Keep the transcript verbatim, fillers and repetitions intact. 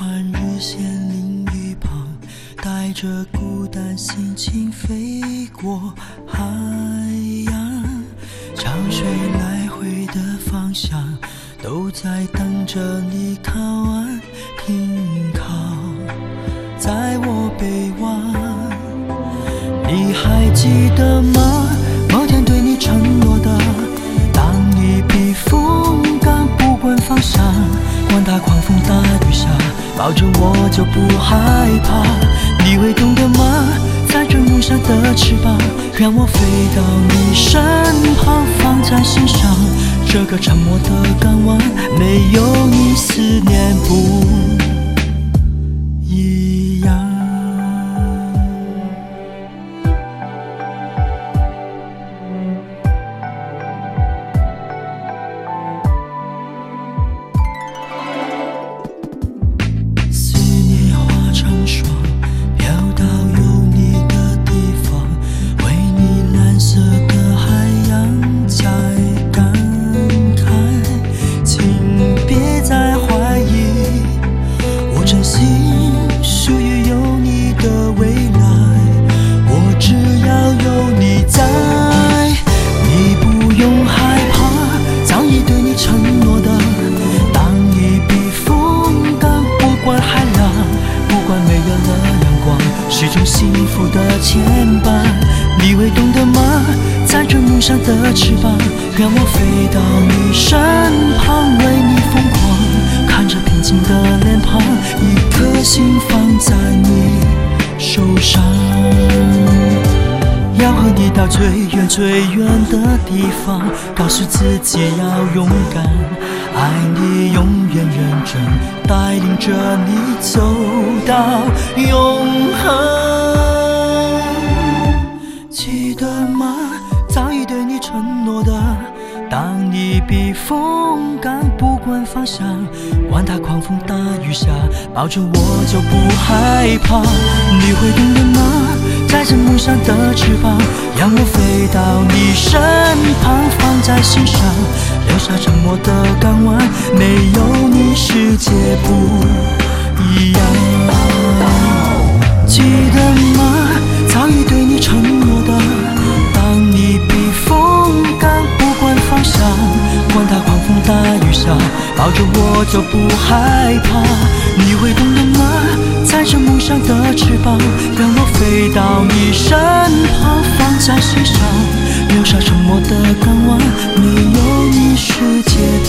寒日线另一旁，带着孤单心情飞过海洋，潮水来回的方向都在等着你靠岸停靠。在我北望，你还记得吗？某天对你承诺的，当你避风港，不管方向，管它狂风大雨下，抱着我就不害怕。你会懂得吗？载着梦想的翅膀，让我飞到你身旁，放在心上。这个沉默的港湾，没有你思念不一样。思念化成霜，飘到有你的地方，为你蓝色的海洋在感慨。请别再怀疑，我真心属于有你的未来，我只要有你在。你不用害怕，早已对你承诺的，当你避风港，不管海浪，不管没有了阳光，是种幸福的牵绊。你会懂得吗？载着梦想的翅膀，让我飞到你身旁，为你疯狂，看着平静的脸庞，一颗心放在你手上。要和你到最远最远的地方，告诉自己要勇敢，爱你永远认真，带领着你走到永恒。记得吗？早已对你承诺的，当你避风港，不管方向，管它狂风大雨下，抱着我就不害怕。你会懂得吗？载着梦想的翅膀，让我飞到你身旁，放在心上，留下沉默的港湾，没有你世界不一样。记得吗？早已对你承诺的，当你避风港，不管方向，管它狂风大雨下，抱着我就不害怕。你会懂得吗？载着梦想的翅膀，让我飞到你身旁，放在心上，留下沉默的港湾，没有你世界